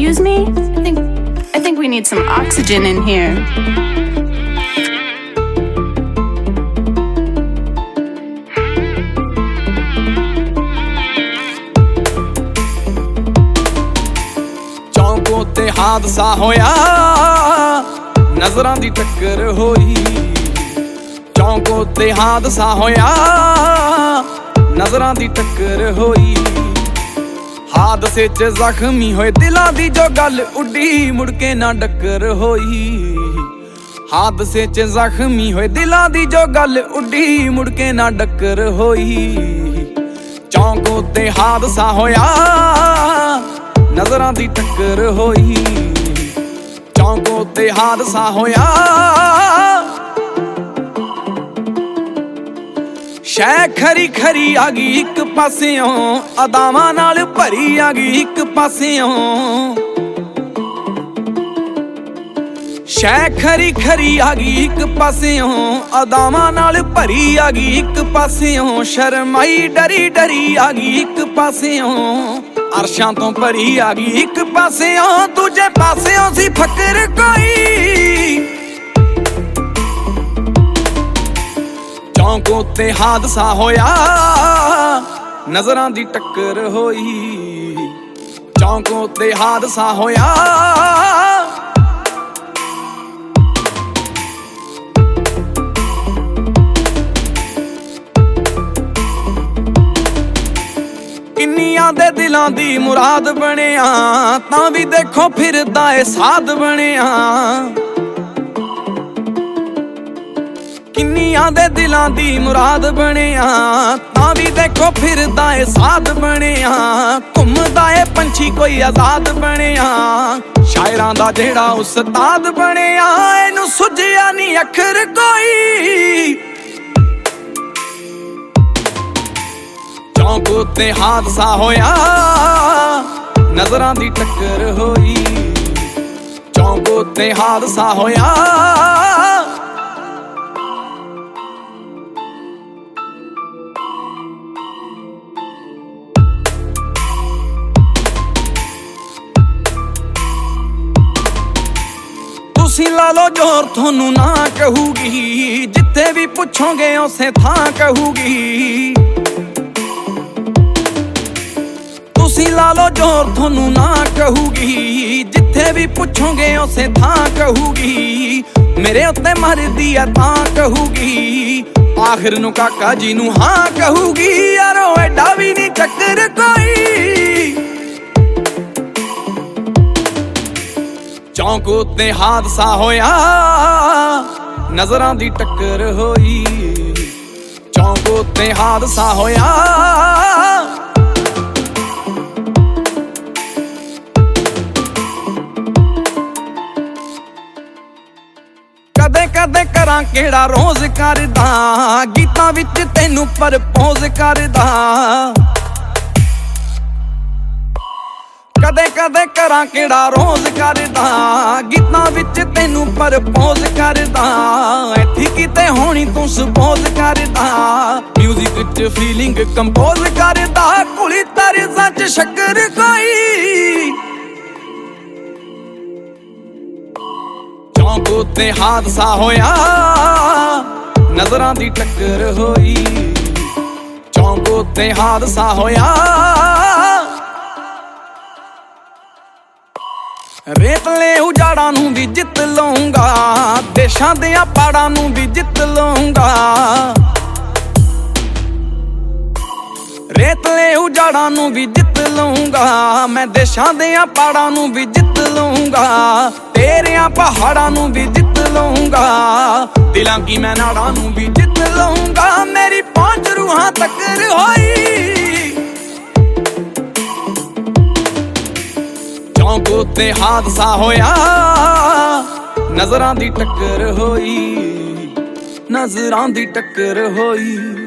Excuse me? I think we need some oxygen in here. ਚੌਂਕੋ ਤੇ ਹਾਦਸਾ ਹੋਇਆ, ਨਜ਼ਰਾਂ ਦੀ ਟੱਕਰ ਹੋਈ। ਚੌਂਕੋ ਤੇ ਹਾਦਸਾ ਹੋਇਆ, ਨਜ਼ਰਾਂ ਦੀ ਟੱਕਰ ਹੋਈ। ਹਾਦਸੇ 'ਚ ਜ਼ਖਮੀ ਹੋਏ ਦਿਲਾਂ ਦੀ ਜੋ ਗੱਲ ਉੱਡੀ, ਮੁੜ ਕੇ ਨਾ ਡੱਕਰ ਹੋਈ। ਹਾਦਸੇ 'ਚ ਜ਼ਖਮੀ ਹੋਏ ਦਿਲਾਂ ਦੀ ਜੋ ਗੱਲ ਉੱਡੀ, ਮੁੜ ਕੇ ਨਾ ਡੱਕਰ ਹੋਈ। ਚੌਂਕੋ ਤੇ ਹਾਦਸਾ ਹੋਇਆ, ਨਜ਼ਰਾਂ ਦੀ ਟੱਕਰ ਹੋਈ। ਚੌਂਕੋ ਤੇ ਹਾਦਸਾ ਹੋਇਆ, ਸ਼ੈ ਖਰੀ ਖਰੀ ਆ ਗਈ ਇੱਕ ਪਾਸਿਓਂ, ਅਦਾਵਾਂ ਨਾਲ ਭਰੀ ਆ ਗਈ ਇੱਕ ਪਾਸਿਓਂ। ਸ਼ੈ ਖਰੀ ਖਰੀ ਆ ਗਈ ਇੱਕ ਪਾਸਿਓਂ, ਅਦਾਵਾਂ ਨਾਲ ਭਰੀ ਆ ਗਈ ਇੱਕ ਪਾਸਿਓਂ। ਸ਼ਰਮਾਈ ਡਰੀ ਡਰੀ ਆ ਗਈ ਇੱਕ ਪਾਸਿਓਂ, ਅਰਸ਼ਾਂ ਤੋਂ ਭਰੀ ਆ ਗਈ ਇੱਕ ਪਾਸਿਓਂ। ਦੂਜੇ ਪਾਸਿਓਂ ਸੀ ਫਕਰ ਕੋਈ, ਚੌਂਕੋ ਤੇ ਹਾਦਸਾ ਹੋਇਆ, ਨਜ਼ਰਾਂ ਦੀ ਟੱਕਰ ਹੋਈ। ਚੌਂਕੋ ਤੇ ਹਾਦਸਾ ਹੋਇਆ, ਕਿੰਨੀਆਂ ਦੇ ਦਿਲਾਂ ਦੀ ਮੁਰਾਦ ਬਣਿਆ, ਤਾਂ ਵੀ ਦੇਖੋ ਫਿਰਦਾ ਏ ਸਾਧ ਬਣਿਆ। ਕਿੰਨੀਆਂ ਦੇ ਦਿਲਾਂ ਦੀ ਮੁਰਾਦ ਬਣਿਆ, ਤਾਂ ਵੀ ਦੇਖੋ ਫਿਰਦਾ ਏ ਸਾਧ ਬਣਿਆ। ਘੁੰਮਦਾ ਏ ਪੰਛੀ ਕੋਈ ਆਜ਼ਾਦ ਬਣਿਆ, ਸ਼ਾਇਰਾਂ ਦਾ ਜਿਹੜਾ ਉਸਤਾਦ ਬਣਿਆ। ਇਹਨੂੰ ਸੁਝਿਆ ਨਹੀਂ ਅੱਖਰ ਕੋਈ, ਚੌਂਕੋ ਤੇ ਹਾਦਸਾ ਹੋਇਆ, ਨਜ਼ਰਾਂ ਦੀ ਟੱਕਰ ਹੋਈ। ਚੌਂਕੋ ਤੇ ਹਾਦਸਾ ਹੋਇਆ, ਤੁਸੀਂ ਲਾ ਲੋ ਜ਼ੋਰ ਤੁਹਾਨੂੰ ਨਾ ਕਹੂਗੀ, ਜਿੱਥੇ ਵੀ ਪੁੱਛੋਗੇ ਉਸੇ ਥਾਂ ਕਹੂਗੀ। ਤੁਸੀਂ ਲਾ ਲੋ ਜ਼ੋਰ ਤੁਹਾਨੂੰ ਨਾ ਕਹੂਗੀ, ਜਿੱਥੇ ਵੀ ਪੁੱਛੋਗੇ ਉਸੇ ਥਾਂ ਕਹੂਗੀ। ਮੇਰੇ ਉੱਤੇ ਮਰਦੀ ਆ ਤਾਂ ਕਹੂਗੀ, ਆਖਿਰ ਨੂੰ ਕਾਕਾ ਜੀ ਨੂੰ ਹਾਂ ਕਹੂਗੀ। ਯਾਰੋ ਐਡਾ ਵੀ ਨਹੀਂ ਚੱਕਰ ਕੋਈ, ਚੌਂਕੋ ਤੇ ਹਾਦਸਾ ਹੋਇਆ, ਨਜ਼ਰਾਂ ਦੀ ਟੱਕਰ ਹੋਈ। ਚੌਂਕੋ ਤੇ ਹਾਦਸਾ ਹੋਇਆ, ਕਦੇ ਕਦੇ ਕਰਾਂ ਕਿਹੜਾ ਰੋਜ਼ ਕਰਦਾ, ਗੀਤਾਂ ਵਿੱਚ ਤੈਨੂੰ ਪ੍ਰਪੋਜ਼ ਕਰਦਾ। ਕਦੇ ਕਦੇ ਕਰਾਂ ਕਿਹੜਾ ਰੋਜ਼ ਕਰਦਾ, ਗੀਤਾਂ ਵਿੱਚ ਤੈਨੂੰ ਪ੍ਰਪੋਜ਼ ਕਰਦਾ। ਇੱਥੇ ਕਿਤੇ ਹੋਣੀ ਤੂੰ ਸਪੋਜ਼ ਕਰਦਾ, ਮਿਊਜ਼ਿਕ 'ਚ ਫੀਲਿੰਗ ਕੰਪੋਜ਼ ਕਰਦਾ। ਕੁਲੀ ਤਰਜ਼ਾਂ 'ਚ ਸ਼ੱਕਰ ਕੋਈ, ਚੌਂਕੋ ਤੇ ਹਾਦਸਾ ਹੋਇਆ, ਨਜ਼ਰਾਂ ਦੀ ਟੱਕਰ ਹੋਈ। ਚੌਂਕੋ ਤੇ ਹਾਦਸਾ ਹੋਇਆ, ਰੇਤਲੇ ਉਜਾੜਾਂ ਨੂੰ ਵੀ ਜਿੱਤ ਲਊਂਗਾ, ਦੇਸ਼ਾਂ ਦੀਆਂ ਪਾੜਾਂ ਨੂੰ ਵੀ ਜਿੱਤ ਲਊਂਗਾ। ਰੇਤਲੇ ਉਜਾੜਾਂ ਨੂੰ ਵੀ ਜਿੱਤ ਲਊਂਗਾ, ਮੈਂ ਦੇਸ਼ਾਂ ਦੀਆਂ ਪਾੜਾਂ ਨੂੰ ਵੀ ਜਿੱਤ ਲਊਂਗਾ। ਤੇਰਿਆਂ ਪਹਾੜਾਂ ਨੂੰ ਵੀ ਜਿੱਤ ਲਊਂਗਾ, ਦਿਲਾਂ ਕੀ ਮੈਂ ਨਾੜਾਂ ਨੂੰ ਵੀ ਜਿੱਤ ਲਊਂਗਾ। ਮੇਰੀ ਪਹੁੰਚ ਰੂਹਾਂ ਤੱਕ ਹੋਈ, ਚੌਂਕੋ ਤੇ ਹਾਦਸਾ ਹੋਇਆ, ਨਜ਼ਰਾਂ ਦੀ ਟੱਕਰ ਹੋਈ। ਨਜ਼ਰਾਂ ਦੀ ਟੱਕਰ ਹੋਈ।